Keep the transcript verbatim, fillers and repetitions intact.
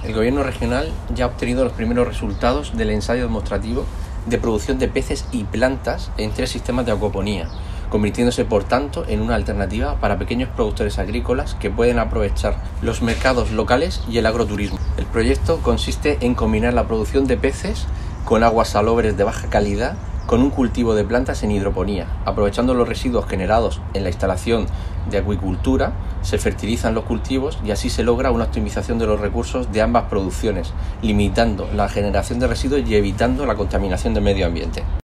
el gobierno regional ya ha obtenido los primeros resultados del ensayo demostrativo de producción de peces y plantas en tres sistemas de acuaponía, convirtiéndose por tanto en una alternativa para pequeños productores agrícolas que pueden aprovechar los mercados locales y el agroturismo. El proyecto consiste en combinar la producción de peces con aguas salobres de baja calidad con un cultivo de plantas en hidroponía. Aprovechando los residuos generados en la instalación de acuicultura, se fertilizan los cultivos y así se logra una optimización de los recursos de ambas producciones, limitando la generación de residuos y evitando la contaminación del medio ambiente.